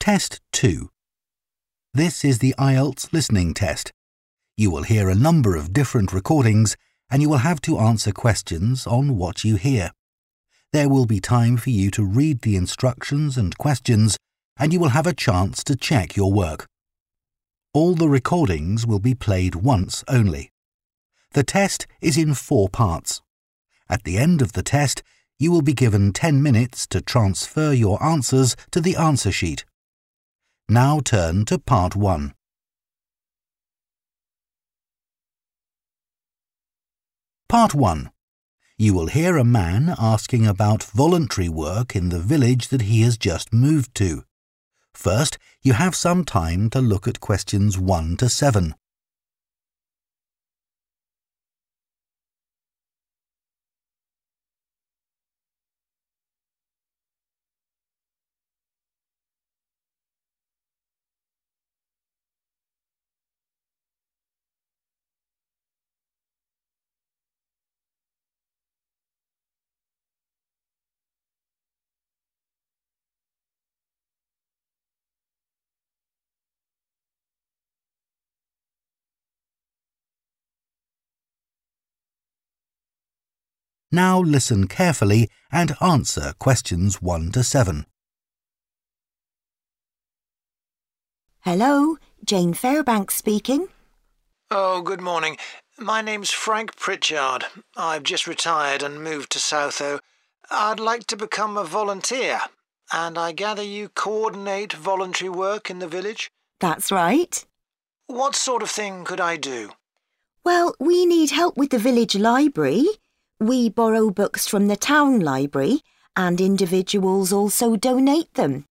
Test 2. This is the IELTS listening test. You will hear a number of different recordings and you will have to answer questions on what you hear. There will be time for you to read the instructions and questions and you will have a chance to check your work. All the recordings will be played once only. The test is in 4 parts. At the end of the test, you will be given 10 minutes to transfer your answers to the answer sheet. Now turn to Part 1. Part 1. You will hear a man asking about voluntary work in the village that he has just moved to. First, you have some time to look at questions 1 to 7. Now listen carefully and answer questions 1 to 7. Hello, Jane Fairbanks speaking. Oh, good morning. My name's Frank Pritchard. I've just retired and moved to Southo. I'd like to become a volunteer, and I gather you coordinate voluntary work in the village? That's right. What sort of thing could I do? Well, we need help with the village library. We borrow books from the town library, and individuals also donate them.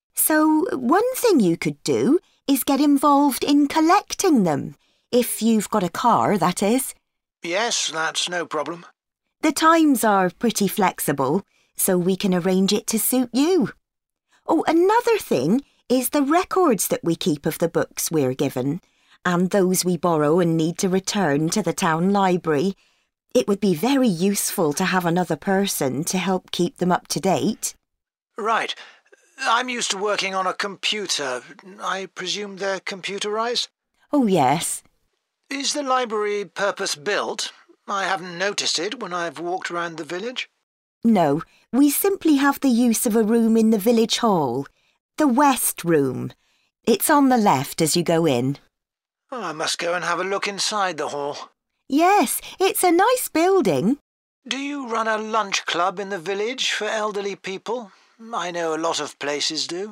So one thing you could do is get involved in collecting them, if you've got a car, that is. Yes, that's no problem. The times are pretty flexible, so we can arrange it to suit you. Oh, another thing is the records that we keep of the books we're given, and those we borrow and need to return to the town library. It would be very useful to have another person to help keep them up to date. Right. I'm used to working on a computer. I presume they're computerized? Oh, yes. Is the library purpose-built? I haven't noticed it when I've walked around the village. No, we simply have the use of a room in the village hall. The West Room. It's on the left as you go in. Oh, I must go and have a look inside the hall. Yes, it's a nice building. Do you run a lunch club in the village for elderly people? I know a lot of places do.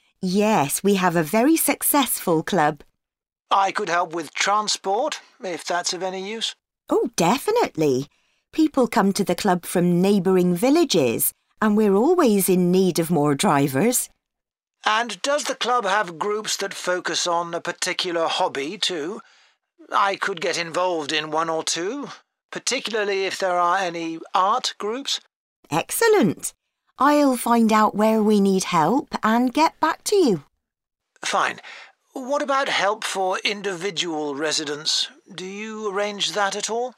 Yes, we have a very successful club. I could help with transport, if that's of any use. Oh, definitely. People come to the club from neighbouring villages, and we're always in need of more drivers. And does the club have groups that focus on a particular hobby too? I could get involved in 1 or 2, particularly if there are any art groups. Excellent. I'll find out where we need help and get back to you. Fine. What about help for individual residents? Do you arrange that at all?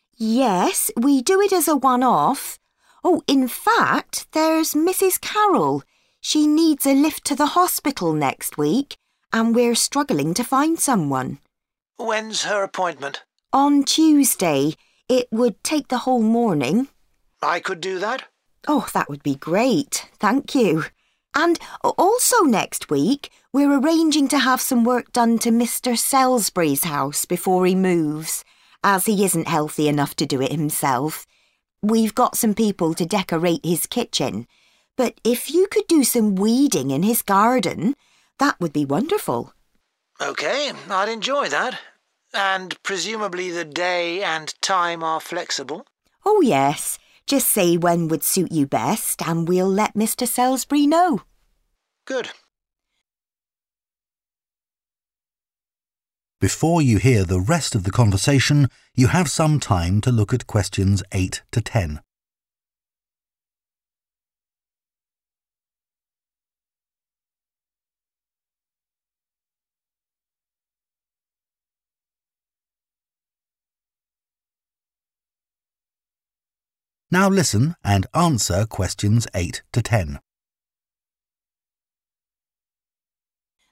Yes, we do it as a one-off. Oh, in fact, there's Mrs. Carroll. She needs a lift to the hospital next week, and we're struggling to find someone. When's her appointment? On Tuesday. It would take the whole morning. I could do that? Oh, that would be great. Thank you. And also next week, we're arranging to have some work done to Mr. Salisbury's house before he moves, as he isn't healthy enough to do it himself. We've got some people to decorate his kitchen, but if you could do some weeding in his garden, that would be wonderful. OK, I'd enjoy that. And presumably the day and time are flexible? Oh, yes. Just say when would suit you best and we'll let Mr. Salisbury know. Good. Before you hear the rest of the conversation, you have some time to look at questions 8 to 10. Now listen and answer questions 8 to 10.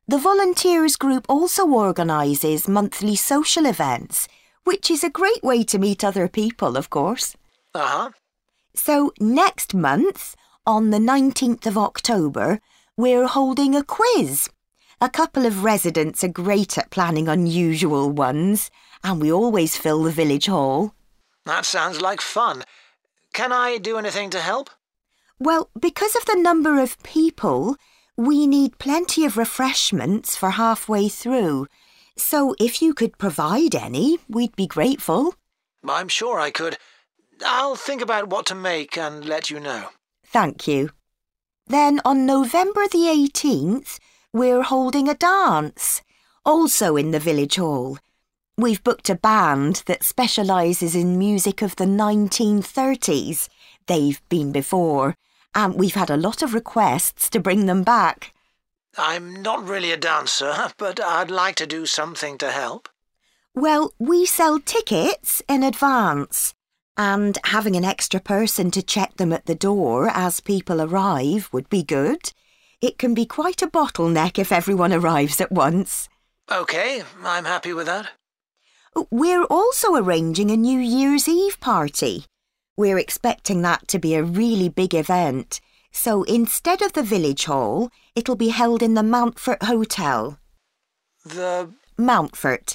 The volunteers group also organises monthly social events, which is a great way to meet other people, of course. Uh-huh. So next month, on the 19th of October, we're holding a quiz. A couple of residents are great at planning unusual ones, and we always fill the village hall. That sounds like fun. Can I do anything to help? Well, because of the number of people, we need plenty of refreshments for halfway through. So if you could provide any, we'd be grateful. I'm sure I could. I'll think about what to make and let you know. Thank you. Then on November the 18th, we're holding a dance, also in the village hall. We've booked a band that specialises in music of the 1930s. They've been before, and we've had a lot of requests to bring them back. I'm not really a dancer, but I'd like to do something to help. Well, we sell tickets in advance, and having an extra person to check them at the door as people arrive would be good. It can be quite a bottleneck if everyone arrives at once. OK, I'm happy with that. We're also arranging a New Year's Eve party. We're expecting that to be a really big event, so instead of the village hall, it'll be held in the Mountfort Hotel. The... Mountfort.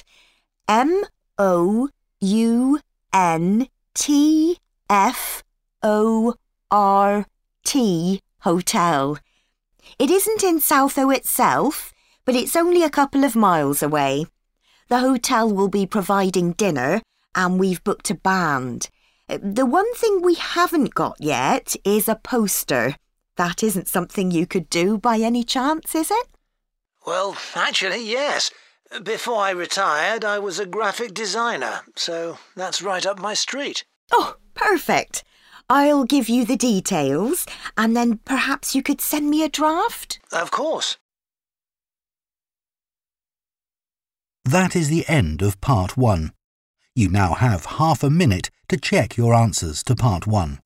M-O-U-N-T-F-O-R-T Hotel. It isn't in Southo itself, but it's only a couple of miles away. The hotel will be providing dinner, and we've booked a band. The one thing we haven't got yet is a poster. That isn't something you could do by any chance, is it? Well, actually, yes. Before I retired, I was a graphic designer, so that's right up my street. Oh, perfect. I'll give you the details, and then perhaps you could send me a draft? Of course. That is the end of part 1. You now have half a minute to check your answers to part 1.